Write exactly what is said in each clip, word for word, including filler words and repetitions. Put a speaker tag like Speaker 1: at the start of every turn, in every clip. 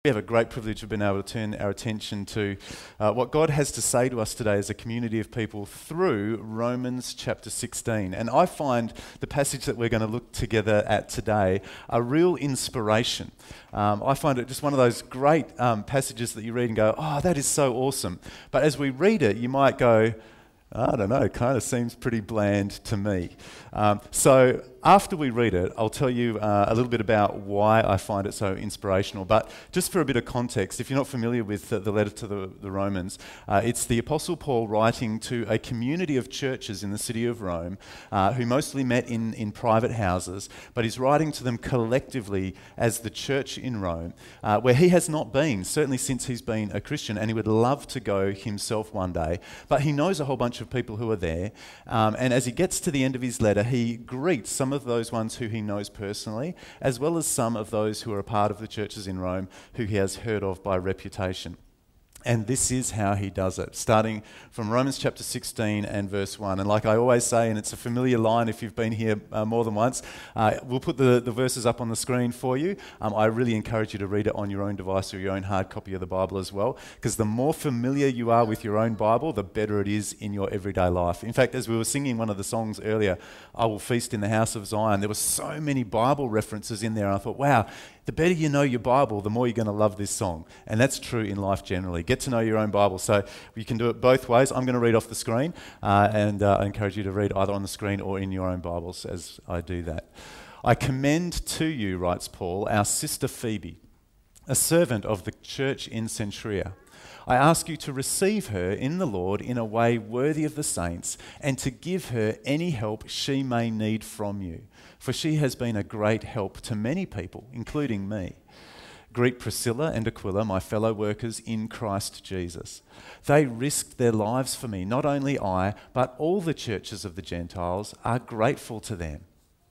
Speaker 1: We have a great privilege of being able to turn our attention to uh, what God has to say to us today as a community of people through Romans chapter sixteen. And I find the passage that we're going to look together at today a real inspiration. Um, I find it just one of those great um, passages that you read and go, oh, that is so awesome. But as we read it, you might go, I don't know, it kind of seems pretty bland to me. Um, so after we read it, I'll tell you uh, a little bit about why I find it so inspirational. But just for a bit of context, if you're not familiar with the, the letter to the, the Romans, uh, it's the Apostle Paul writing to a community of churches in the city of Rome uh, who mostly met in, in private houses, but he's writing to them collectively as the church in Rome, uh, where he has not been, certainly since he's been a Christian, and he would love to go himself one day. But he knows a whole bunch of people who are there, um, and as he gets to the end of his letter, he greets some of those ones who he knows personally, as well as some of those who are a part of the churches in Rome who he has heard of by reputation. And this is how he does it, starting from Romans chapter sixteen and verse one. And like I always say, and it's a familiar line if you've been here uh, more than once, uh, we'll put the, the verses up on the screen for you. Um, I really encourage you to read it on your own device or your own hard copy of the Bible as well, because the more familiar you are with your own Bible, the better it is in your everyday life. In fact, as we were singing one of the songs earlier, I Will Feast in the House of Zion, there were so many Bible references in there, and I thought, wow, the better you know your Bible, the more you're going to love this song. And that's true in life generally. Get to know your own Bible. So you can do it both ways. I'm going to read off the screen, uh, and uh, I encourage you to read either on the screen or in your own Bibles as I do that. I commend to you, writes Paul, our sister Phoebe, a servant of the church in Cenchrea. I ask you to receive her in the Lord in a way worthy of the saints, and to give her any help she may need from you. For she has been a great help to many people, including me. Greet Priscilla and Aquila, my fellow workers in Christ Jesus. They risked their lives for me. Not only I, but all the churches of the Gentiles are grateful to them.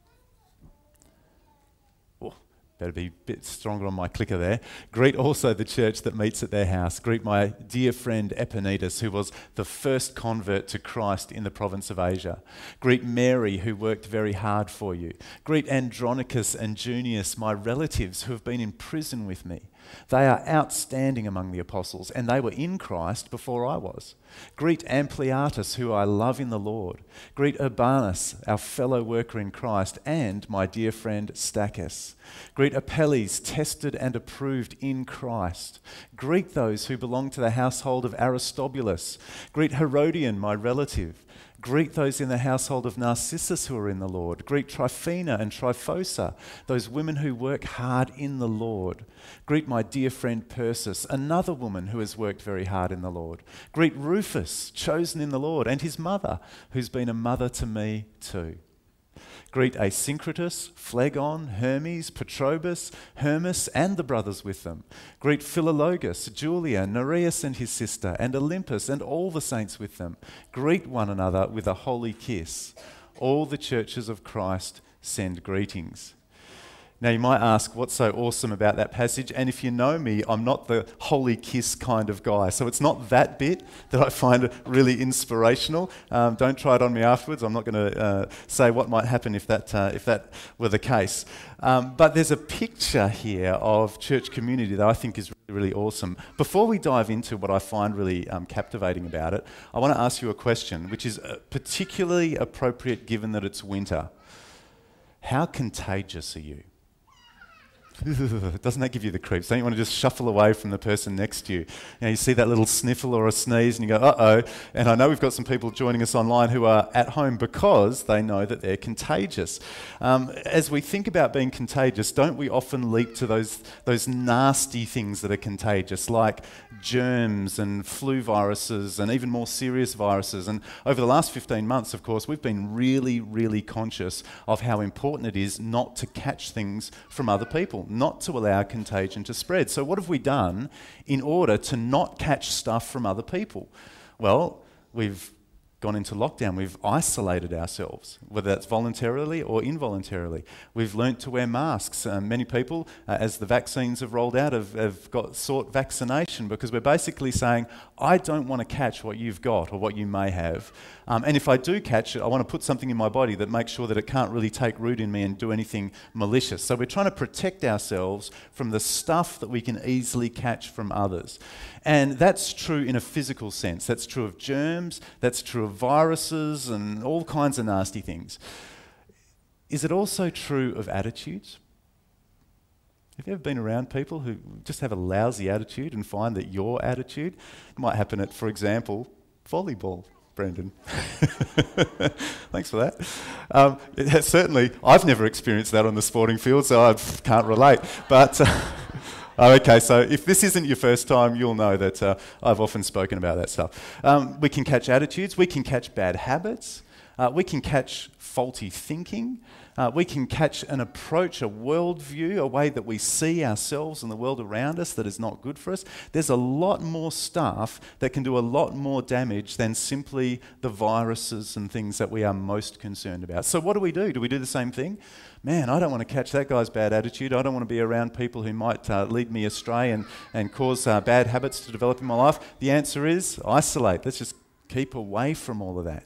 Speaker 1: Better be a bit stronger on my clicker there. Greet also the church that meets at their house. Greet my dear friend Epaenetus, who was the first convert to Christ in the province of Asia. Greet Mary, who worked very hard for you. Greet Andronicus and Junius, my relatives who have been in prison with me. They are outstanding among the apostles, and they were in Christ before I was. Greet Ampliatus, who I love in the Lord. Greet Urbanus, our fellow worker in Christ, and my dear friend Stachys. Greet Apelles, tested and approved in Christ. Greet those who belong to the household of Aristobulus. Greet Herodion, my relative. Greet those in the household of Narcissus who are in the Lord. Greet Tryphena and Tryphosa, those women who work hard in the Lord. Greet my dear friend Persis, another woman who has worked very hard in the Lord. Greet Rufus, chosen in the Lord, and his mother, who's been a mother to me too. Greet Asyncritus, Phlegon, Hermes, Patrobas, Hermas, and the brothers with them. Greet Philologus, Julia, Nereus and his sister, and Olympus, and all the saints with them. Greet one another with a holy kiss. All the churches of Christ send greetings. Now you might ask, what's so awesome about that passage? And if you know me, I'm not the holy kiss kind of guy. So it's not that bit that I find really inspirational. Um, don't try it on me afterwards. I'm not going to uh, say what might happen if that uh, if that were the case. Um, but there's a picture here of church community that I think is really, really awesome. Before we dive into what I find really um, captivating about it, I want to ask you a question, which is uh, particularly appropriate given that it's winter. How contagious are you? Doesn't that give you the creeps? Don't you want to just shuffle away from the person next to you? You know, you see that little sniffle or a sneeze and you go, uh-oh. And I know we've got some people joining us online who are at home because they know that they're contagious. Um, as we think about being contagious, don't we often leap to those, those nasty things that are contagious, like germs and flu viruses and even more serious viruses? And over the last fifteen months, of course, we've been really, really conscious of how important it is not to catch things from other people, not to allow contagion to spread. So what have we done in order to not catch stuff from other people? Well, we've gone into lockdown. We've isolated ourselves, whether that's voluntarily or involuntarily. We've learnt to wear masks. Uh, many people, uh, as the vaccines have rolled out, have, have got sought vaccination because we're basically saying, I don't want to catch what you've got or what you may have. Um, and if I do catch it, I want to put something in my body that makes sure that it can't really take root in me and do anything malicious. So we're trying to protect ourselves from the stuff that we can easily catch from others. And that's true in a physical sense. That's true of germs, that's true of viruses and all kinds of nasty things. Is it also true of attitudes? Have you ever been around people who just have a lousy attitude and find that your attitude might happen at, for example, volleyball? Brendan. Thanks for that. Um, it has certainly, I've never experienced that on the sporting field, so I can't relate. But, uh, okay, so if this isn't your first time, you'll know that uh, I've often spoken about that stuff. Um, we can catch attitudes, we can catch bad habits, uh, we can catch faulty thinking, uh, we can catch an approach, a worldview, a way that we see ourselves and the world around us that is not good for us. There's a lot more stuff that can do a lot more damage than simply the viruses and things that we are most concerned about. So what do we do? Do we do the same thing? Man, I don't want to catch that guy's bad attitude. I don't want to be around people who might uh, lead me astray and, and cause uh, bad habits to develop in my life. The answer is isolate. Let's just keep away from all of that.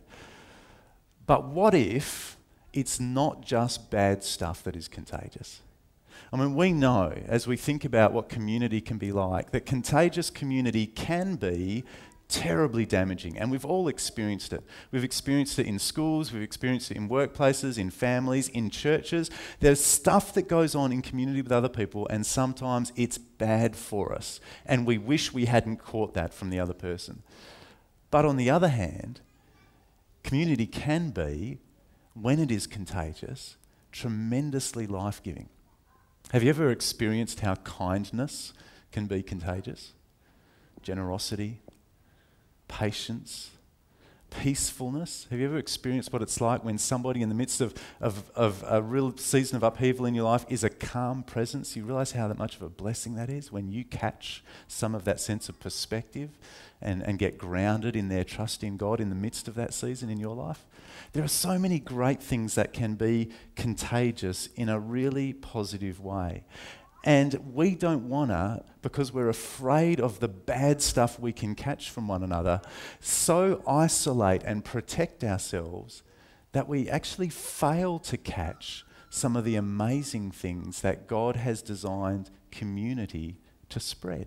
Speaker 1: But what if it's not just bad stuff that is contagious? I mean, we know, as we think about what community can be like, that contagious community can be terribly damaging, and we've all experienced it. We've experienced it in schools, we've experienced it in workplaces, in families, in churches. There's stuff that goes on in community with other people, and sometimes it's bad for us, and we wish we hadn't caught that from the other person. But on the other hand, community can be, when it is contagious, tremendously life-giving. Have you ever experienced how kindness can be contagious? Generosity, patience, peacefulness. Have you ever experienced what it's like when somebody in the midst of, of, of a real season of upheaval in your life is a calm presence? You realise how much of a blessing that is when you catch some of that sense of perspective and, and get grounded in their trust in God in the midst of that season in your life. There are so many great things that can be contagious in a really positive way. And we don't want to, because we're afraid of the bad stuff we can catch from one another, so isolate and protect ourselves that we actually fail to catch some of the amazing things that God has designed community to spread.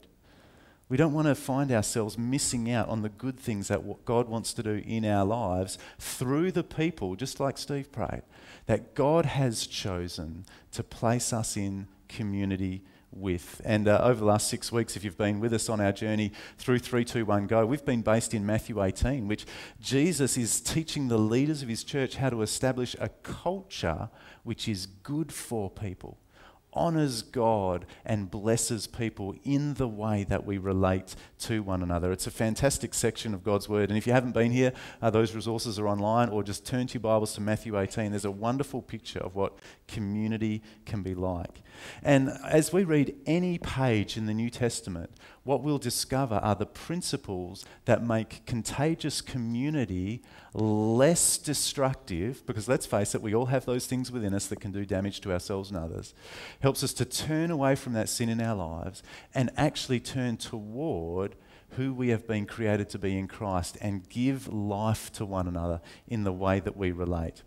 Speaker 1: We don't want to find ourselves missing out on the good things that God wants to do in our lives through the people, just like Steve prayed, that God has chosen to place us in community with. And uh, over the last six weeks, if you've been with us on our journey through three two one Go, we've been based in Matthew eighteen, which Jesus is teaching the leaders of his church how to establish a culture which is good for people, honours God and blesses people in the way that we relate to one another. It's a fantastic section of God's Word, and if you haven't been here, uh, those resources are online, or just turn to your Bibles to Matthew eighteen. There's a wonderful picture of what community can be like. And as we read any page in the New Testament, what we'll discover are the principles that make contagious community less destructive, because let's face it, we all have those things within us that can do damage to ourselves and others. Helps us to turn away from that sin in our lives and actually turn toward who we have been created to be in Christ and give life to one another in the way that we relate.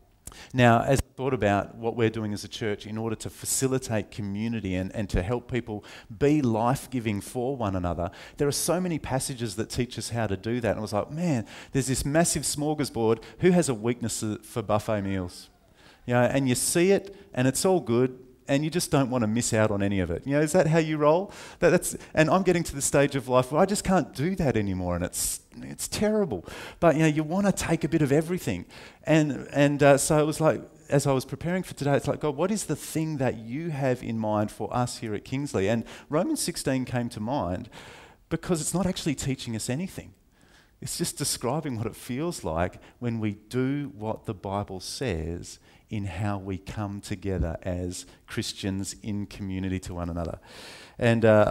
Speaker 1: Now, as I thought about what we're doing as a church in order to facilitate community and, and to help people be life-giving for one another, there are so many passages that teach us how to do that. And I was like, man, there's this massive smorgasbord. Who has a weakness for buffet meals? You know, and you see it, and it's all good, and you just don't want to miss out on any of it. You know, is that how you roll? That, that's, and I'm getting to the stage of life where I just can't do that anymore, and it's it's terrible. But you know, you want to take a bit of everything, and and uh, so it was like, as I was preparing for today, it's like, God, what is the thing that you have in mind for us here at Kingsley? And Romans sixteen came to mind because it's not actually teaching us anything. It's just describing what it feels like when we do what the Bible says in how we come together as Christians in community to one another. And uh,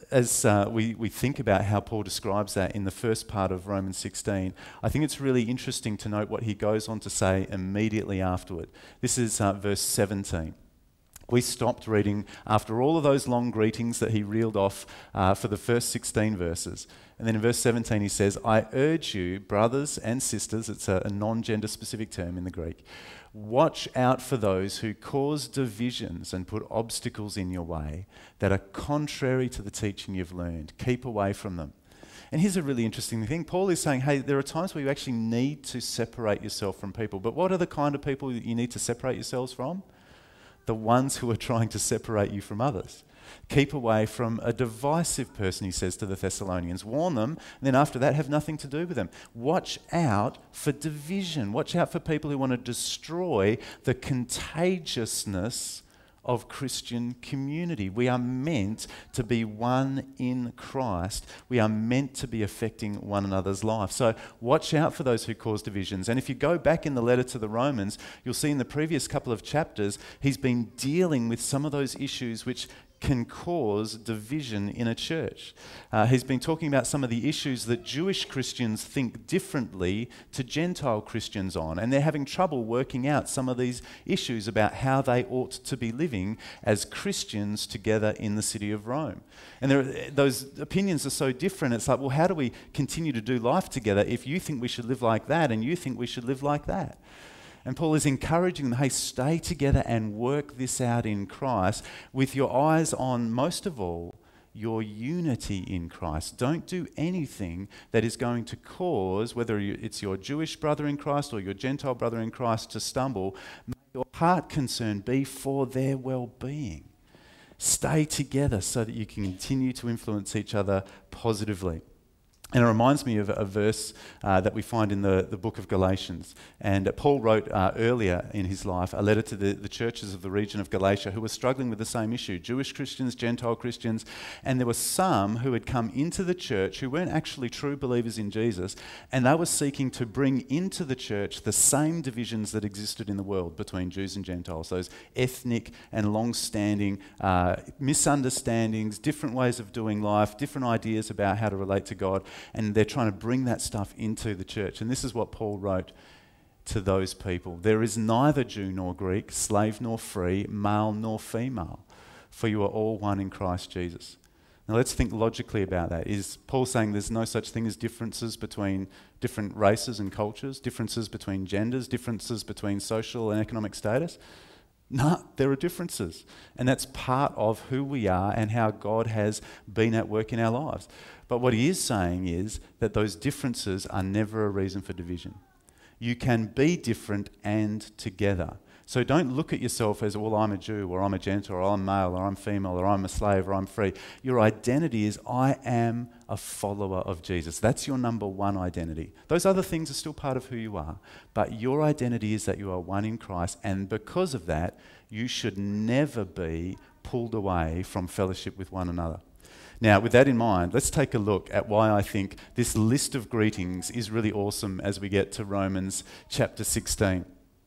Speaker 1: as uh, we, we think about how Paul describes that in the first part of Romans sixteen, I think it's really interesting to note what he goes on to say immediately afterward. This is uh, verse seventeen. We stopped reading after all of those long greetings that he reeled off uh, for the first sixteen verses. And then in verse seventeen he says, I urge you, brothers and sisters, it's a, a non-gender specific term in the Greek, watch out for those who cause divisions and put obstacles in your way that are contrary to the teaching you've learned. Keep away from them. And here's a really interesting thing. Paul is saying, hey, there are times where you actually need to separate yourself from people. But what are the kind of people that you need to separate yourselves from? The ones who are trying to separate you from others. Keep away from a divisive person, he says to the Thessalonians. Warn them, and then after that, have nothing to do with them. Watch out for division. Watch out for people who want to destroy the contagiousness of Christian community. We are meant to be one in Christ. We are meant to be affecting one another's life. So watch out for those who cause divisions. And if you go back in the letter to the Romans, you'll see in the previous couple of chapters, he's been dealing with some of those issues which can cause division in a church. Uh, he's been talking about some of the issues that Jewish Christians think differently to Gentile Christians on, and they're having trouble working out some of these issues about how they ought to be living as Christians together in the city of Rome. And there are, those opinions are so different. It's like, well, how do we continue to do life together if you think we should live like that and you think we should live like that? And Paul is encouraging them, hey, stay together and work this out in Christ with your eyes on, most of all, your unity in Christ. Don't do anything that is going to cause, whether it's your Jewish brother in Christ or your Gentile brother in Christ, to stumble. May your heart concern be for their well-being. Stay together so that you can continue to influence each other positively. And it reminds me of a verse uh, that we find in the, the book of Galatians. And uh, Paul wrote uh, earlier in his life a letter to the, the churches of the region of Galatia who were struggling with the same issue, Jewish Christians, Gentile Christians. And there were some who had come into the church who weren't actually true believers in Jesus, and they were seeking to bring into the church the same divisions that existed in the world between Jews and Gentiles, those ethnic and long-standing uh, misunderstandings, different ways of doing life, different ideas about how to relate to God. And they're trying to bring that stuff into the church. And this is what Paul wrote to those people. There is neither Jew nor Greek, slave nor free, male nor female, for you are all one in Christ Jesus. Now let's think logically about that. Is Paul saying there's no such thing as differences between different races and cultures, differences between genders, differences between social and economic status? No, there are differences. And that's part of who we are and how God has been at work in our lives. But what he is saying is that those differences are never a reason for division. You can be different and together. So don't look at yourself as, well, I'm a Jew, or I'm a Gentile, or I'm male, or I'm female, or I'm a slave, or I'm free. Your identity is, I am a follower of Jesus. That's your number one identity. Those other things are still part of who you are. But your identity is that you are one in Christ, and because of that, you should never be pulled away from fellowship with one another. Now, with that in mind, let's take a look at why I think this list of greetings is really awesome as we get to Romans chapter sixteen.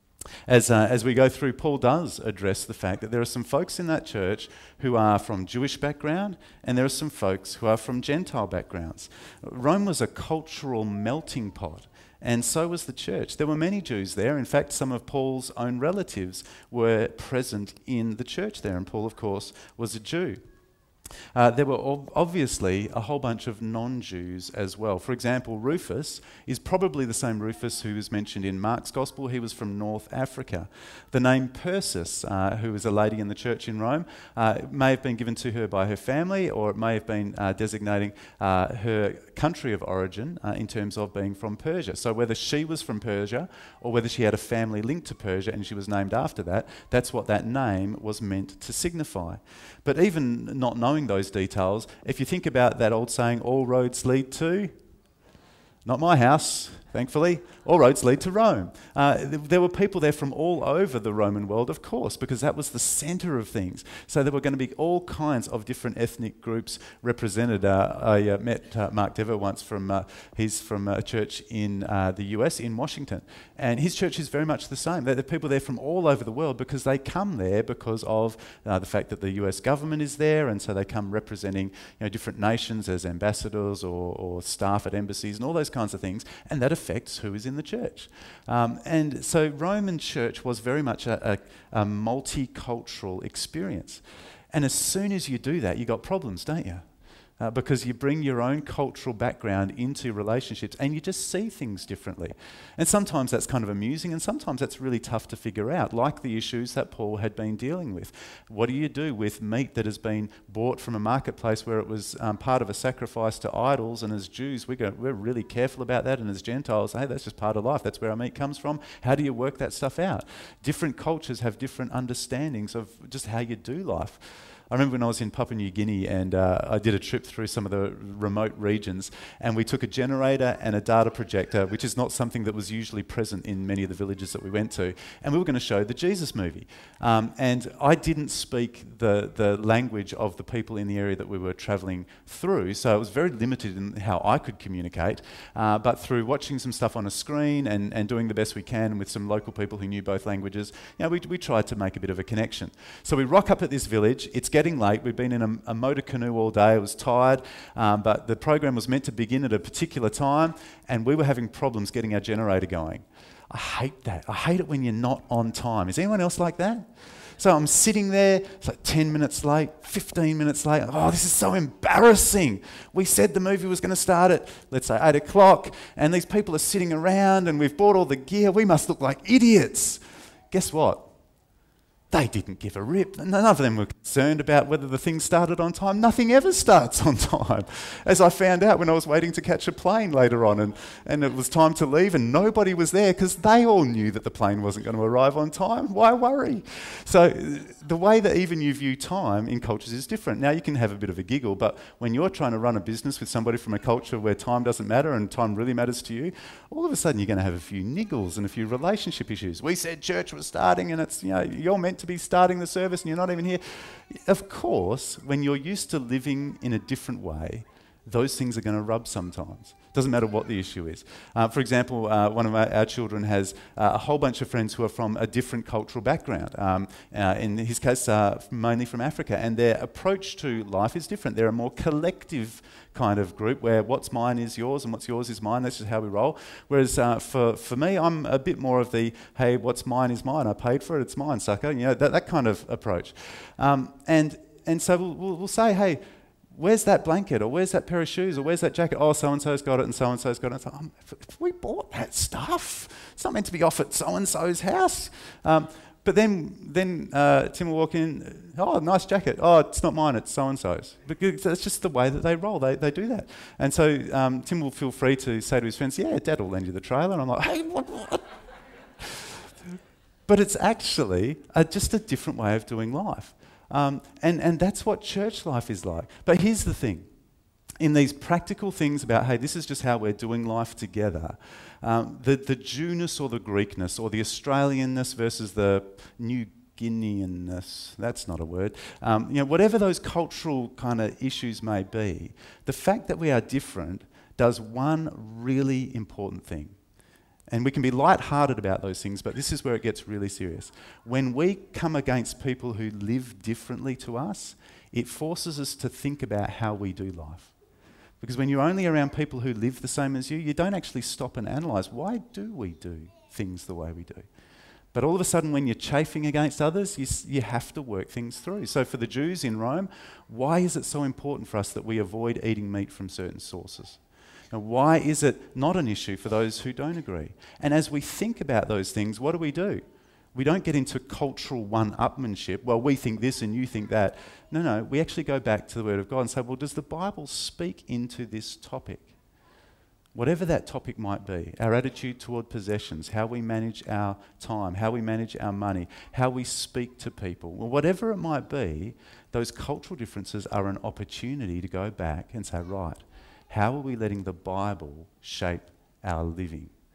Speaker 1: As, uh, as we go through, Paul does address the fact that there are some folks in that church who are from Jewish background, and there are some folks who are from Gentile backgrounds. Rome was a cultural melting pot, and so was the church. There were many Jews there. In fact, some of Paul's own relatives were present in the church there, and Paul, of course, was a Jew. Uh, there were ob- obviously a whole bunch of non-Jews as well. For example, Rufus is probably the same Rufus who was mentioned in Mark's Gospel. He was from North Africa. The name Persis, uh, who was a lady in the church in Rome, uh, may have been given to her by her family, or it may have been uh, designating uh, her country of origin uh, in terms of being from Persia. So whether she was from Persia or whether she had a family linked to Persia and she was named after that, that's what that name was meant to signify. But even not knowing those details, if you think about that old saying, all roads lead to, not my house, Thankfully, all roads lead to Rome. Uh, th- there were people there from all over the Roman world, of course, because that was the centre of things. So there were going to be all kinds of different ethnic groups represented. Uh, I uh, met uh, Mark Dever once from, uh, he's from a church in uh, the U S, in Washington. And his church is very much the same. There are people there from all over the world because they come there because of uh, the fact that the U S government is there, and so they come representing you know, different nations as ambassadors or, or staff at embassies and all those kinds of things. And that affects who is in the church. Um, and so Roman church was very much a, a, a multicultural experience. And as soon as you do that, you got problems, don't you? Uh, because you bring your own cultural background into relationships and you just see things differently. And sometimes that's kind of amusing, and sometimes that's really tough to figure out, like the issues that Paul had been dealing with. What do you do with meat that has been bought from a marketplace where it was um, part of a sacrifice to idols? And as Jews, we go, we're really careful about that, and as Gentiles, hey, that's just part of life. That's where our meat comes from. How do you work that stuff out? Different cultures have different understandings of just how you do life. I remember when I was in Papua New Guinea and uh, I did a trip through some of the remote regions, and we took a generator and a data projector, which is not something that was usually present in many of the villages that we went to, and we were going to show the Jesus movie. Um, and I didn't speak the, the language of the people in the area that we were travelling through, so it was very limited in how I could communicate, uh, but through watching some stuff on a screen and, and doing the best we can with some local people who knew both languages, you know, we, we tried to make a bit of a connection. So we rock up at this village. It's getting late. We'd been in a, a motor canoe all day. I was tired, um, but the program was meant to begin at a particular time, and we were having problems getting our generator going. I hate that. I hate it when you're not on time. Is anyone else like that? So I'm sitting there, it's like ten minutes late, fifteen minutes late. Oh, this is so embarrassing. We said the movie was going to start at, let's say, eight o'clock, and these people are sitting around, and we've bought all the gear. We must look like idiots. Guess what? They didn't give a rip. None of them were concerned about whether the thing started on time. Nothing ever starts on time. As I found out when I was waiting to catch a plane later on, and, and it was time to leave and nobody was there because they all knew that the plane wasn't going to arrive on time. Why worry? So the way that even you view time in cultures is different. Now you can have a bit of a giggle, but when you're trying to run a business with somebody from a culture where time doesn't matter and time really matters to you, all of a sudden you're going to have a few niggles and a few relationship issues. We said church was starting and it's, you know, you're meant to be starting the service and you're not even here. Of course, when you're used to living in a different way, those things are going to rub sometimes. Doesn't matter what the issue is. Uh, for example, uh, one of our, our children has uh, a whole bunch of friends who are from a different cultural background. Um, uh, in his case, uh, mainly from Africa, and their approach to life is different. They're a more collective kind of group where what's mine is yours and what's yours is mine. That's just how we roll. Whereas uh, for, for me, I'm a bit more of the, hey, what's mine is mine. I paid for it, it's mine, sucker. You know, that, that kind of approach. Um, and, and so we'll, we'll, we'll say, hey, where's that blanket, or where's that pair of shoes, or where's that jacket? Oh, so-and-so's got it, and so-and-so's got it. It's like, oh, if we bought that stuff, it's not meant to be off at so-and-so's house. Um, but then then uh, Tim will walk in, oh, nice jacket. Oh, it's not mine, it's so-and-so's. Because that's just the way that they roll. They they do that. And so um, Tim will feel free to say to his friends, yeah, Dad will lend you the trailer. And I'm like, hey, what? what? But it's actually a, just a different way of doing life. Um, and, and that's what church life is like. But here's the thing. In these practical things about, hey, this is just how we're doing life together, um, the, the Jewness or the Greekness, or the Australianness versus the New Guineanness, that's not a word, um, you know, whatever those cultural kind of issues may be, the fact that we are different does one really important thing. And we can be light-hearted about those things, but this is where it gets really serious. When we come against people who live differently to us, it forces us to think about how we do life. Because when you're only around people who live the same as you, you don't actually stop and analyse, why do we do things the way we do? But all of a sudden, when you're chafing against others, you, you have to work things through. So for the Jews in Rome, why is it so important for us that we avoid eating meat from certain sources? Now, why is it not an issue for those who don't agree? And as we think about those things, what do we do? We don't get into cultural one-upmanship. Well, we think this and you think that. No, no, we actually go back to the Word of God and say, well, does the Bible speak into this topic? Whatever that topic might be, our attitude toward possessions, how we manage our time, how we manage our money, how we speak to people, well, whatever it might be, those cultural differences are an opportunity to go back and say, right, how are we letting the Bible shape our living?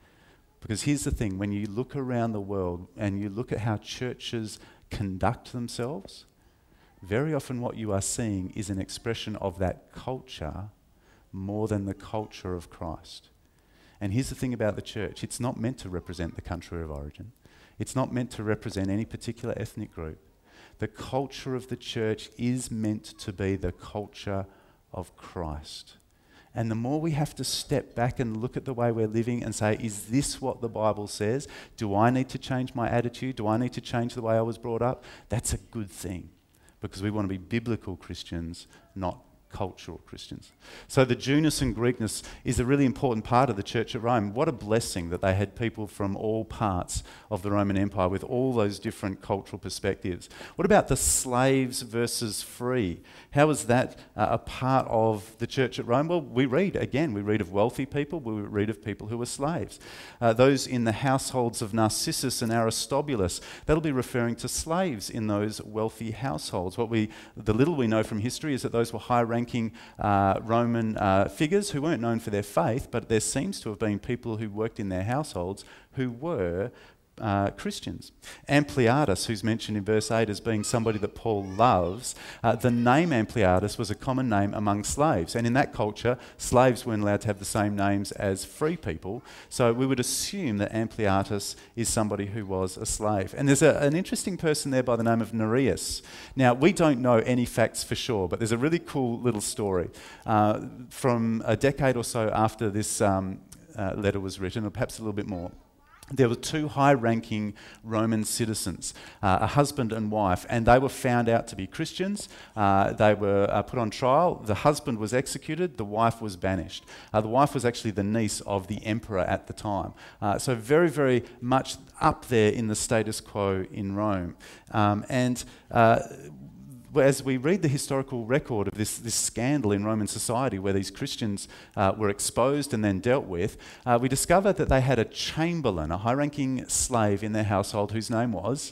Speaker 1: Because here's the thing, when you look around the world and you look at how churches conduct themselves, very often what you are seeing is an expression of that culture more than the culture of Christ. And here's the thing about the church, it's not meant to represent the country of origin. It's not meant to represent any particular ethnic group. The culture of the church is meant to be the culture of Christ. And the more we have to step back and look at the way we're living and say, is this what the Bible says? Do I need to change my attitude? Do I need to change the way I was brought up? That's a good thing, because we want to be biblical Christians, not cultural Christians. So the Jewness and Greekness is a really important part of the church at Rome. What a blessing that they had people from all parts of the Roman Empire with all those different cultural perspectives. What about the slaves versus free? How is that uh, a part of the church at Rome? Well, we read, again, we read of wealthy people, we read of people who were slaves. Uh, those in the households of Narcissus and Aristobulus, that'll be referring to slaves in those wealthy households. What we, the little we know from history is that those were high-ranking Uh, Roman uh, figures who weren't known for their faith, but there seems to have been people who worked in their households who were uh, Christians. Ampliatus, who's mentioned in verse eight as being somebody that Paul loves, uh, the name Ampliatus was a common name among slaves, and in that culture, slaves weren't allowed to have the same names as free people, so we would assume that Ampliatus is somebody who was a slave. And there's a, an interesting person there by the name of Nereus. Now, we don't know any facts for sure, but there's a really cool little story. Uh, from a decade or so after this um, uh, letter was written, or perhaps a little bit more, there were two high-ranking Roman citizens, uh, a husband and wife, and they were found out to be Christians. Uh, they were uh, put on trial. The husband was executed. The wife was banished. Uh, the wife was actually the niece of the emperor at the time. Uh, so very, very much up there in the status quo in Rome. Um, and uh, as we read the historical record of this, this scandal in Roman society where these Christians uh, were exposed and then dealt with, uh, we discover that they had a chamberlain, a high-ranking slave in their household whose name was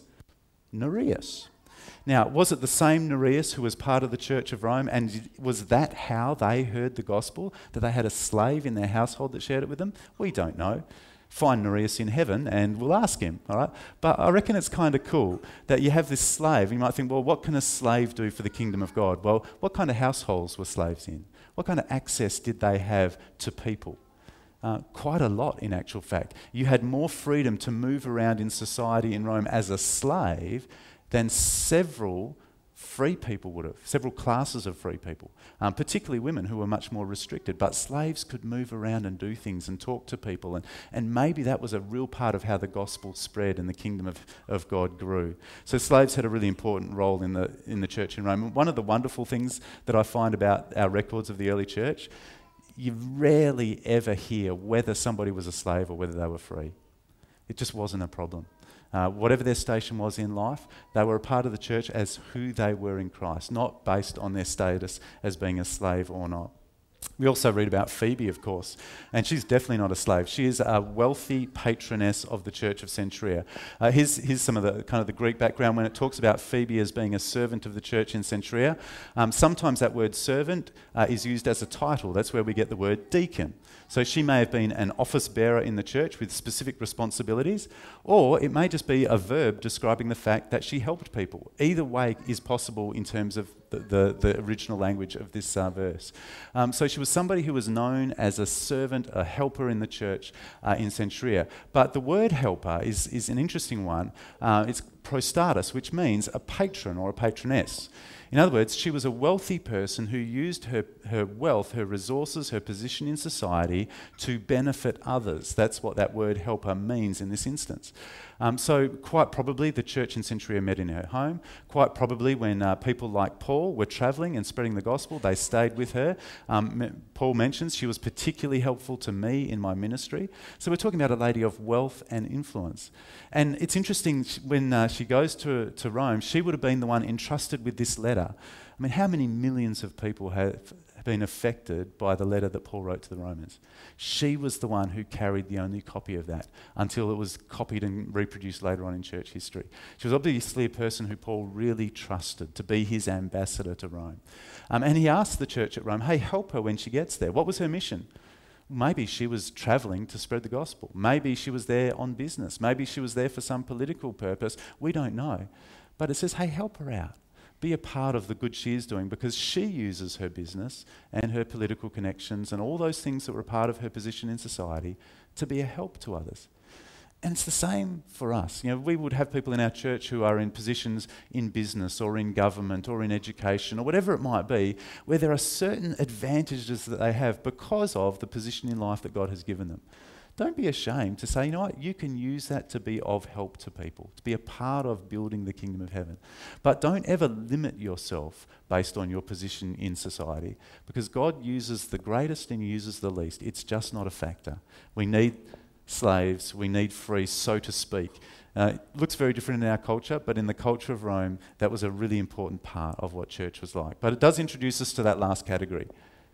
Speaker 1: Nereus. Now, was it the same Nereus who was part of the Church of Rome, and was that how they heard the gospel, that they had a slave in their household that shared it with them? We don't know. Find Nereus in heaven and we'll ask him, all right? But I reckon it's kind of cool that you have this slave, and you might think, well, what can a slave do for the kingdom of God? Well, what kind of households were slaves in? What kind of access did they have to people? Uh, quite a lot, in actual fact. You had more freedom to move around in society in Rome as a slave than several free people would have, several classes of free people, um, particularly women who were much more restricted. But slaves could move around and do things and talk to people, and, and maybe that was a real part of how the gospel spread and the kingdom of, of God grew. So slaves had a really important role in the, in the church in Rome. One of the wonderful things that I find about our records of the early church, you rarely ever hear whether somebody was a slave or whether they were free. It just wasn't a problem. Uh, whatever their station was in life, they were a part of the church as who they were in Christ, not based on their status as being a slave or not. We also read about Phoebe, of course, and she's definitely not a slave. She is a wealthy patroness of the Church of Centuria. Uh, here's, here's some of the kind of the Greek background when it talks about Phoebe as being a servant of the church in Centuria. Um, sometimes that word servant uh, is used as a title. That's where we get the word deacon. So she may have been an office bearer in the church with specific responsibilities, or it may just be a verb describing the fact that she helped people. Either way is possible in terms of the, the, the original language of this uh, verse. Um, so she was somebody who was known as a servant, a helper in the church uh, in Centuria. But the word helper is, is an interesting one. Uh, it's prostatus, which means a patron or a patroness. In other words, she was a wealthy person who used her, her wealth, her resources, her position in society to benefit others. That's what that word helper means in this instance. Um, so quite probably the church in Centuria met in her home. Quite probably when uh, people like Paul were travelling and spreading the gospel, they stayed with her. Um, Paul mentions she was particularly helpful to me in my ministry. So we're talking about a lady of wealth and influence. And it's interesting, when uh, she goes to, to Rome, she would have been the one entrusted with this letter. I mean, how many millions of people have been affected by the letter that Paul wrote to the Romans? She was the one who carried the only copy of that until it was copied and reproduced later on in church history. She was obviously a person who Paul really trusted to be his ambassador to Rome. Um, and he asked the church at Rome, hey, help her when she gets there. What was her mission? Maybe she was travelling to spread the gospel. Maybe she was there on business. Maybe she was there for some political purpose. We don't know. But it says, hey, help her out. Be a part of the good she is doing, because she uses her business and her political connections and all those things that were a part of her position in society to be a help to others. And it's the same for us. You know, we would have people in our church who are in positions in business or in government or in education or whatever it might be, where there are certain advantages that they have because of the position in life that God has given them. Don't be ashamed to say, you know what, you can use that to be of help to people, to be a part of building the kingdom of heaven. But don't ever limit yourself based on your position in society, because God uses the greatest and uses the least. It's just not a factor. We need slaves, we need free, so to speak. Uh, it looks very different in our culture, but in the culture of Rome, that was a really important part of what church was like. But it does introduce us to that last category,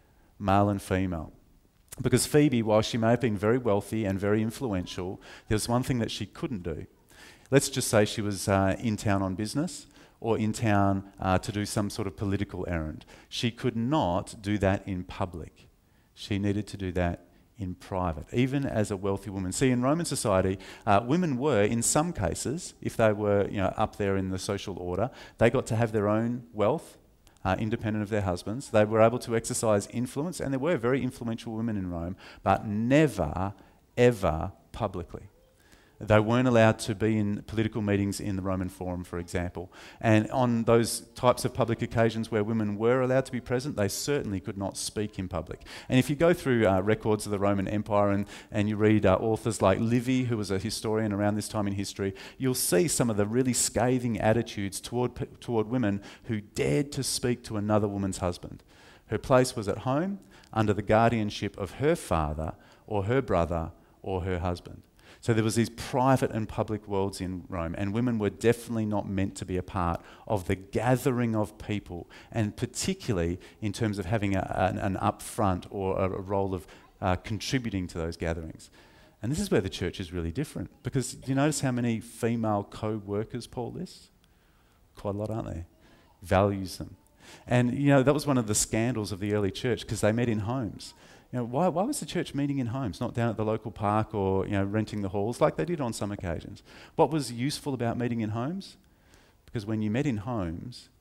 Speaker 1: male and female. Because Phoebe, while she may have been very wealthy and very influential, there was one thing that she couldn't do. Let's just say she was uh, in town on business or in town uh, to do some sort of political errand. She could not do that in public. She needed to do that in private, even as a wealthy woman. See, in Roman society, uh, women were, in some cases, if they were you know, up there in the social order, they got to have their own wealth, Uh, independent of their husbands. They were able to exercise influence, and there were very influential women in Rome, but never, ever publicly. They weren't allowed to be in political meetings in the Roman Forum, for example. And on those types of public occasions where women were allowed to be present, they certainly could not speak in public. And if you go through uh, records of the Roman Empire and, and you read uh, authors like Livy, who was a historian around this time in history, you'll see some of the really scathing attitudes toward, toward women who dared to speak to another woman's husband. Her place was at home, under the guardianship of her father or her brother or her husband. So there was these private and public worlds in Rome, and women were definitely not meant to be a part of the gathering of people, and particularly in terms of having a, an, an upfront or a, a role of uh, contributing to those gatherings. And this is where the church is really different, because do you notice how many female co-workers Paul lists? Quite a lot, aren't they? Values them. And, you know, that was one of the scandals of the early church, because they met in homes. You know, why, why was the church meeting in homes, not down at the local park or, you know, renting the halls like they did on some occasions? What was useful about meeting in homes? Because when you met in homes,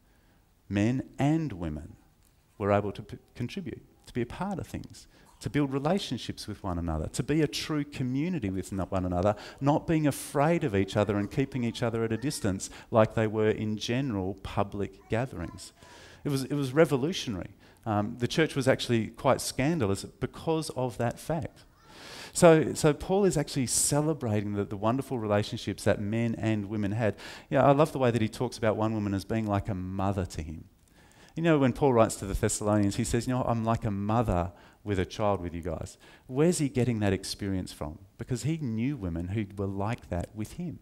Speaker 1: men and women were able to p- contribute, to be a part of things, to build relationships with one another, to be a true community with one another, not being afraid of each other and keeping each other at a distance like they were in general public gatherings. It was, it was revolutionary. Um, the church was actually quite scandalous because of that fact. So, so Paul is actually celebrating the, the wonderful relationships that men and women had. Yeah, I love the way that he talks about one woman as being like a mother to him. You know, when Paul writes to the Thessalonians, he says, you know, I'm like a mother with a child with you guys. Where's he getting that experience from? Because he knew women who were like that with him.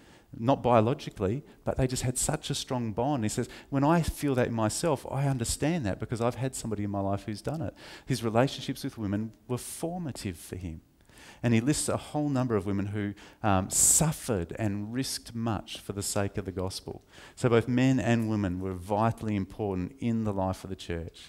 Speaker 1: Not biologically, but they just had such a strong bond. He says, when I feel that in myself, I understand that because I've had somebody in my life who's done it. His relationships with women were formative for him. And he lists a whole number of women who um, suffered and risked much for the sake of the gospel. So both men and women were vitally important in the life of the church.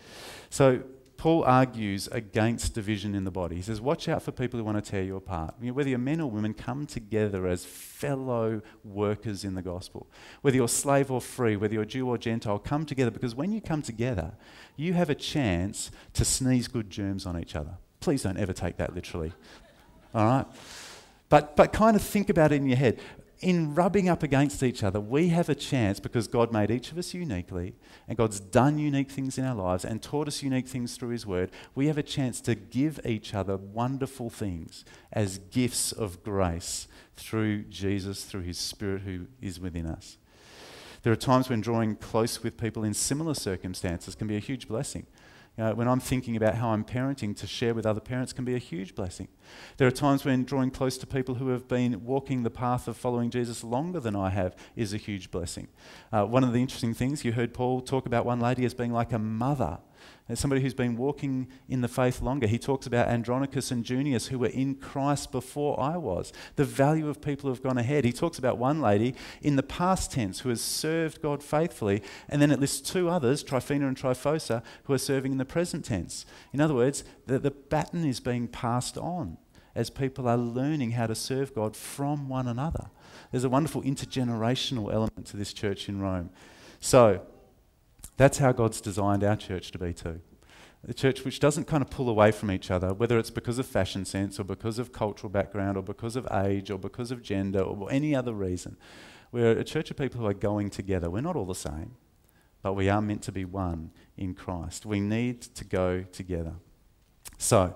Speaker 1: So Paul argues against division in the body. He says, watch out for people who want to tear you apart. You know, whether you're men or women, come together as fellow workers in the gospel. Whether you're slave or free, whether you're Jew or Gentile, come together, because when you come together, you have a chance to sneeze good germs on each other. Please don't ever take that literally. All right? But, but kind of think about it in your head. In rubbing up against each other, we have a chance, because God made each of us uniquely, and God's done unique things in our lives and taught us unique things through his word. We have a chance to give each other wonderful things as gifts of grace through Jesus, through his Spirit who is within us. There are times when drawing close with people in similar circumstances can be a huge blessing. You know, when I'm thinking about how I'm parenting, to share with other parents can be a huge blessing. There are times when drawing close to people who have been walking the path of following Jesus longer than I have is a huge blessing. Uh, one of the interesting things, you heard Paul talk about one lady as being like a mother. As somebody who's been walking in the faith longer. He talks about Andronicus and Junius, who were in Christ before I was. The value of people who have gone ahead. He talks about one lady in the past tense who has served God faithfully, and then it lists two others, Tryphena and Tryphosa, who are serving in the present tense. In other words, the, the baton is being passed on as people are learning how to serve God from one another. There's a wonderful intergenerational element to this church in Rome. So, that's how God's designed our church to be too. A church which doesn't kind of pull away from each other, whether it's because of fashion sense or because of cultural background or because of age or because of gender or any other reason. We're a church of people who are going together. We're not all the same, but we are meant to be one in Christ. We need to go together. So,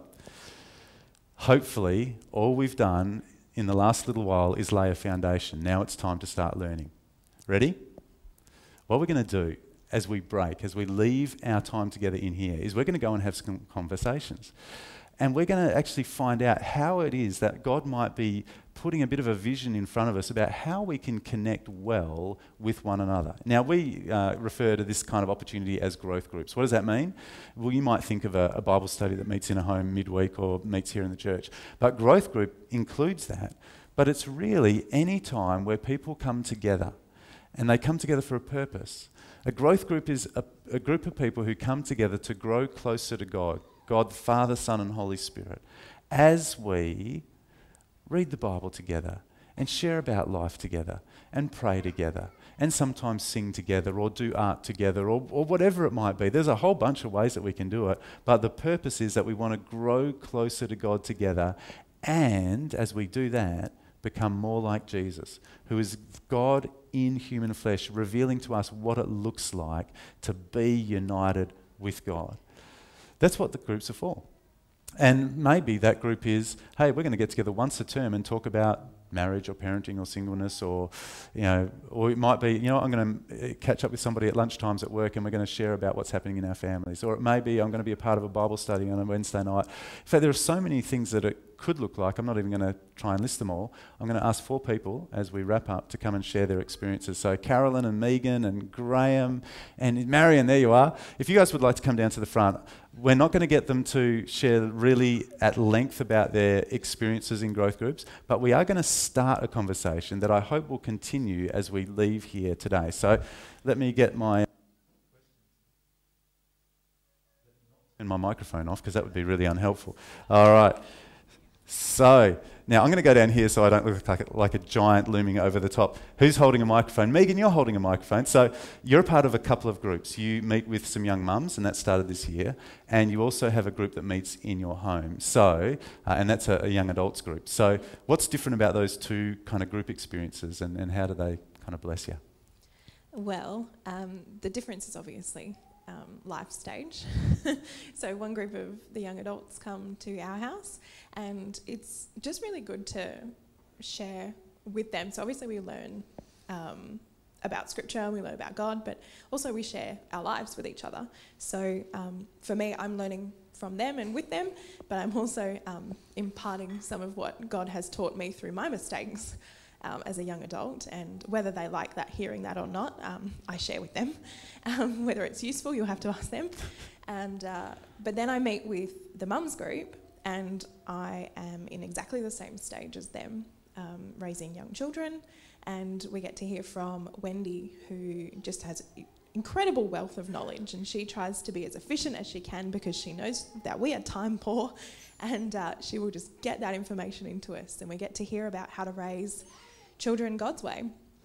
Speaker 1: hopefully, all we've done in the last little while is lay a foundation. Now it's time to start learning. Ready? What we're going to do as we break, as we leave our time together in here, is we're going to go and have some conversations. And we're going to actually find out how it is that God might be putting a bit of a vision in front of us about how we can connect well with one another. Now, we uh, refer to this kind of opportunity as growth groups. What does that mean? Well, you might think of a, a Bible study that meets in a home midweek or meets here in the church. But growth group includes that. But it's really any time where people come together, and they come together for a purpose. A growth group is a, a group of people who come together to grow closer to God, God the Father, Son and Holy Spirit, as we read the Bible together and share about life together and pray together and sometimes sing together or do art together or, or whatever it might be. There's a whole bunch of ways that we can do it, but the purpose is that we want to grow closer to God together, and as we do that, become more like Jesus, who is God in human flesh, revealing to us what it looks like to be united with God. That's what the groups are for. And maybe that group is, hey, we're going to get together once a term and talk about marriage or parenting or singleness, or, you know, or it might be, you know, I'm going to catch up with somebody at lunchtimes at work and we're going to share about what's happening in our families. Or it may be I'm going to be a part of a Bible study on a Wednesday night. In fact, there are so many things that it could look like. I'm not even going to try and list them all. I'm going to ask four people as we wrap up to come and share their experiences. So Carolyn and Megan and Graham and Marion, there you are. If you guys would like to come down to the front, we're not going to get them to share really at length about their experiences in growth groups, but we are going to start a conversation that I hope will continue as we leave here today. So let me get my and my microphone off, because that would be really unhelpful. All right. So now I'm going to go down here so I don't look like, like a giant looming over the top. Who's holding a microphone? Megan, you're holding a microphone. So you're a part of a couple of groups. You meet with some young mums, and that started this year. And you also have a group that meets in your home. So, uh, and that's a, a young adults group. So what's different about those two kind of group experiences, and, and how do they kind of bless you?
Speaker 2: Well, um, the difference is obviously Um, life stage. So one group of the young adults come to our house, and it's just really good to share with them. So obviously we learn um, about scripture, and we learn about God, but also we share our lives with each other. So um, for me, I'm learning from them and with them, but I'm also um, imparting some of what God has taught me through my mistakes Um, as a young adult, and whether they like that, hearing that or not, um, I share with them. Um, whether it's useful, you'll have to ask them. And uh, but then I meet with the mums group, and I am in exactly the same stage as them, um, raising young children, and we get to hear from Wendy, who just has incredible wealth of knowledge, and she tries to be as efficient as she can because she knows that we are time poor, and uh, she will just get that information into us, and we get to hear about how to raise children God's way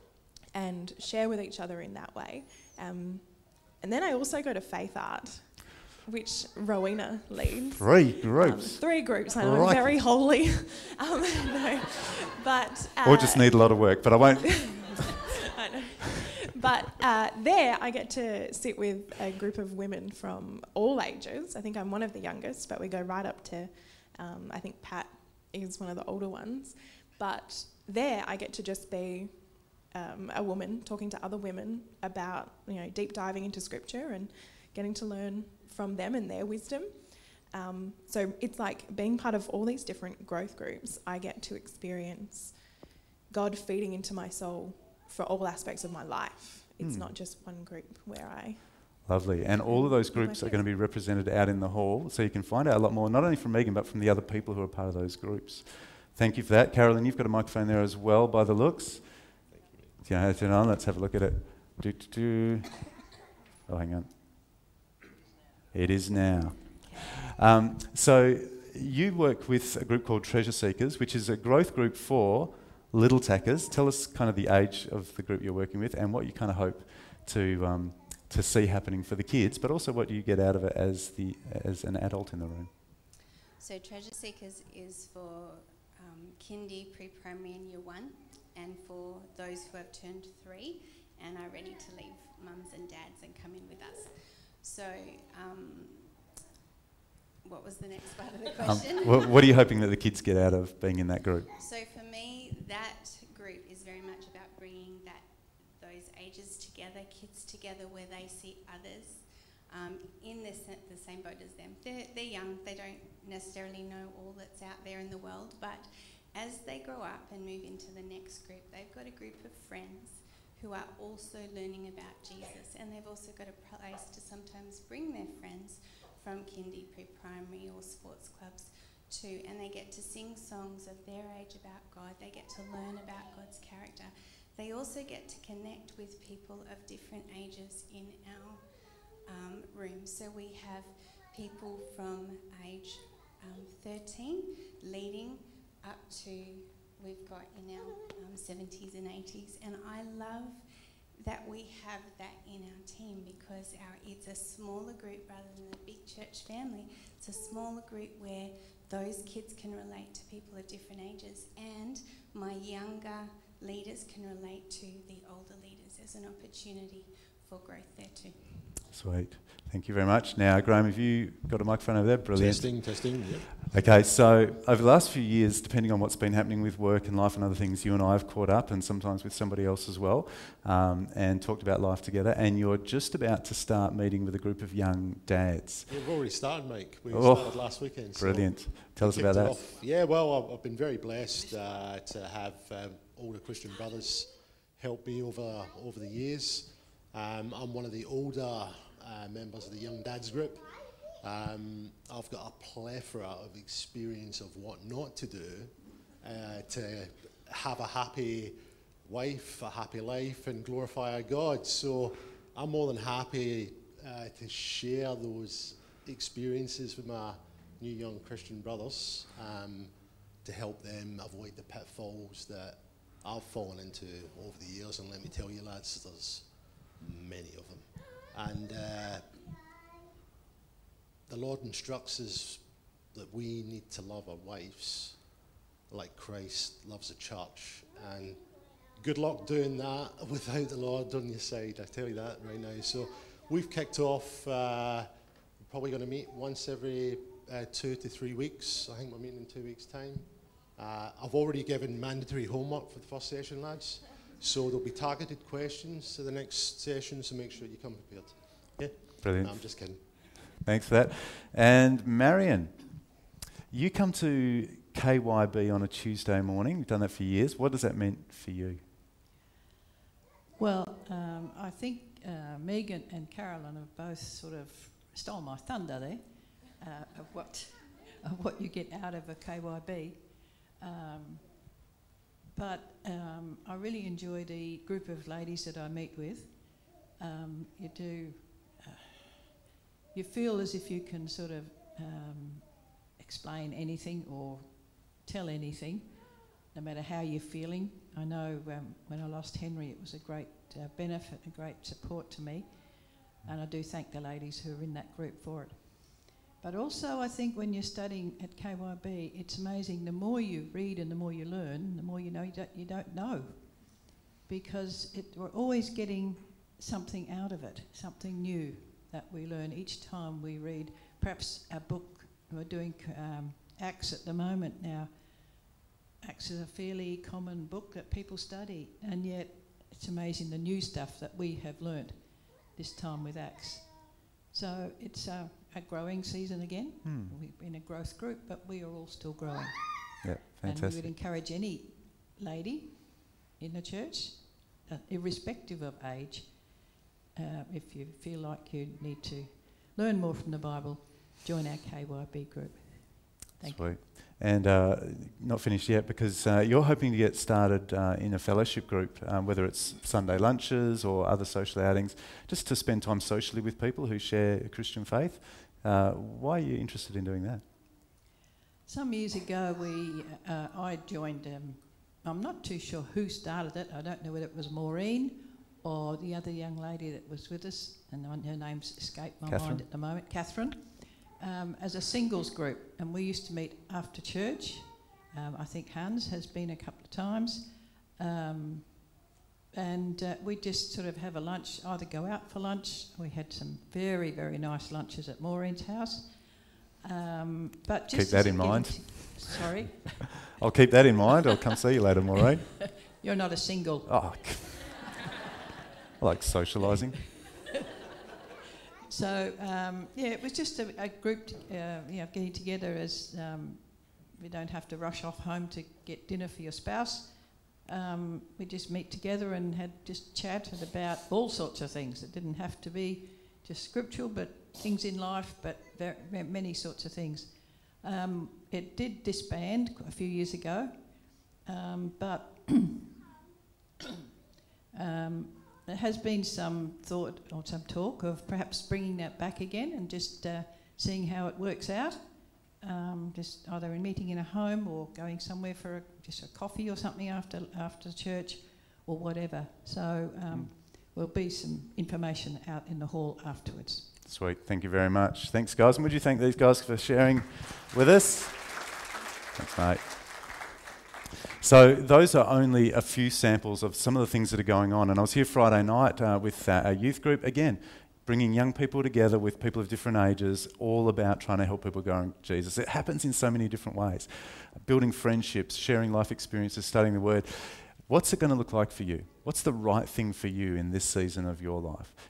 Speaker 2: and share with each other in that way. Um, and then I also go to Faith Art, which Rowena leads.
Speaker 1: Three groups.
Speaker 2: Um, three groups. I know, right. I'm very holy. um, no, but uh,
Speaker 1: or just need a lot of work, but I won't.
Speaker 2: I know. But uh, there I get to sit with a group of women from all ages. I think I'm one of the youngest, but we go right up to, um, I think Pat is one of the older ones. But there I get to just be um, a woman talking to other women about, you know, deep diving into scripture and getting to learn from them and their wisdom. Um, so it's like being part of all these different growth groups, I get to experience God feeding into my soul for all aspects of my life. It's mm. not just one group where I
Speaker 1: Lovely. And all of those groups are going to be represented out in the hall, so you can find out a lot more, not only from Megan, but from the other people who are part of those groups. Thank you for that. Carolyn, you've got a microphone there as well, by the looks. Thank you. Yeah, turn on. Let's have a look at it. Do, do, do. Oh, hang on. It is now. Um, so you work with a group called Treasure Seekers, which is a growth group for little tackers. Tell us kind of the age of the group you're working with and what you kind of hope to um, to see happening for the kids, but also what you get out of it as the as an adult in the room.
Speaker 3: So Treasure Seekers is for um, kindy, pre-primary and year one, and for those who have turned three and are ready to leave mums and dads and come in with us. So um, what was the next part of the question?
Speaker 1: Um, what, what are you hoping that the kids get out of being in that group?
Speaker 3: So for me, that group is very much about bringing that those ages together, kids together, where they see others um, in the, the same boat as them. They're, they're young, they don't necessarily know all that's out there in the world, but as they grow up and move into the next group, they've got a group of friends who are also learning about Jesus, and they've also got a place to sometimes bring their friends from kindy, pre-primary or sports clubs too, and they get to sing songs of their age about God. They get to learn about God's character. They also get to connect with people of different ages in our um, room. So we have people from age um, thirteen leading up to, we've got in our um, seventies and eighties, and I love that we have that in our team because our it's a smaller group rather than a big church family. It's a smaller group where those kids can relate to people of different ages, and my younger leaders can relate to the older leaders. There's an opportunity for growth there too.
Speaker 1: Sweet. Thank you very much. Now, Graham, have you got a microphone over there? Brilliant.
Speaker 4: Testing, testing, yep.
Speaker 1: Okay, so over the last few years, depending on what's been happening with work and life and other things, you and I have caught up, and sometimes with somebody else as well, um, and talked about life together, and you're just about to start meeting with a group of young dads.
Speaker 4: Yeah, we've already started, Mike. We
Speaker 1: Oh,
Speaker 4: started last weekend. So
Speaker 1: brilliant. Tell us
Speaker 4: kicked
Speaker 1: about
Speaker 4: it
Speaker 1: that.
Speaker 4: off. Yeah, well, I've, I've been very blessed uh, to have um, older Christian brothers help me over, over the years. Um, I'm one of the older uh, members of the Young Dads group. Um, I've got a plethora of experience of what not to do uh, to have a happy wife, a happy life, and glorify our God. So I'm more than happy uh, to share those experiences with my new young Christian brothers um, to help them avoid the pitfalls that I've fallen into over the years. And let me tell you, lads, there's many of them. And uh, the Lord instructs us that we need to love our wives like Christ loves the church. And good luck doing that without the Lord on your side, I tell you that right now. So we've kicked off, uh, we're probably going to meet once every uh, two to three weeks. I think we're meeting in two weeks' time. Uh, I've already given mandatory homework for the first session, lads. So there'll be targeted questions to the next session, so make sure you come prepared. Yeah?
Speaker 1: Brilliant.
Speaker 4: No, I'm just kidding.
Speaker 1: Thanks for that. And Marion, you come to K Y B on a Tuesday morning. You've done that for years. What does that mean for you?
Speaker 5: Well, um, I think uh, Megan and Carolyn have both sort of stole my thunder there uh, of what of what you get out of a K Y B. Um, but um, I really enjoy the group of ladies that I meet with. Um, you do, uh, you feel as if you can sort of um, explain anything or tell anything, no matter how you're feeling. I know um, when I lost Henry, it was a great uh, benefit, a great support to me, and I do thank the ladies who are in that group for it. But also I think when you're studying at K Y B, it's amazing, the more you read and the more you learn, the more you know you don't, you don't know. Because it, we're always getting something out of it, something new that we learn each time we read. Perhaps our book, we're doing um, Acts at the moment now. Acts is a fairly common book that people study, and yet it's amazing the new stuff that we have learned this time with Acts. So it's uh, a growing season again.
Speaker 1: Hmm.
Speaker 5: We're in a growth group, but we are all still growing.
Speaker 1: Yeah, fantastic.
Speaker 5: And we would encourage any lady in the church, uh, irrespective of age, uh, if you feel like you need to learn more from the Bible, join our K Y B group. Thank
Speaker 1: Sweet.
Speaker 5: you.
Speaker 1: And uh, not finished yet, because uh, you're hoping to get started uh, in a fellowship group, um, whether it's Sunday lunches or other social outings, just to spend time socially with people who share a Christian faith. Uh, why are you interested in doing that?
Speaker 5: Some years ago, we uh, I joined. Um, I'm not too sure who started it. I don't know whether it was Maureen or the other young lady that was with us, and her name's escaped my
Speaker 1: Catherine.
Speaker 5: mind at the moment. Catherine, um, as a singles group, and we used to meet after church. Um, I think Hans has been a couple of times, um, and uh, we just sort of have a lunch. Either go out for lunch. We had some very very nice lunches at Maureen's house. Um, but just
Speaker 1: Keep that
Speaker 5: as
Speaker 1: in
Speaker 5: a
Speaker 1: mind.
Speaker 5: getting t- Sorry,
Speaker 1: I'll keep that in mind. I'll come see you later, Maureen.
Speaker 5: you're not a single.
Speaker 1: Oh, I like socialising.
Speaker 5: So um, yeah, it was just a, a group, t- uh, you know, getting together as um, we don't have to rush off home to get dinner for your spouse. Um, we just meet together and had just chatted about all sorts of things. It didn't have to be just scriptural, but things in life, but ver- ver- many sorts of things. Um, it did disband a few years ago, um, but um, there has been some thought or some talk of perhaps bringing that back again and just uh, seeing how it works out. Um, just either in meeting in a home or going somewhere for a, just a coffee or something after after church or whatever. So um, there'll be some information out in the hall afterwards.
Speaker 1: Sweet. Thank you very much. Thanks, guys. And would you thank these guys for sharing with us? Thanks, mate. So those are only a few samples of some of the things that are going on. And I was here Friday night uh, with uh, a youth group, again, bringing young people together with people of different ages, all about trying to help people go on Jesus. It happens in so many different ways. Building friendships, sharing life experiences, studying the Word. What's it going to look like for you? What's the right thing for you in this season of your life?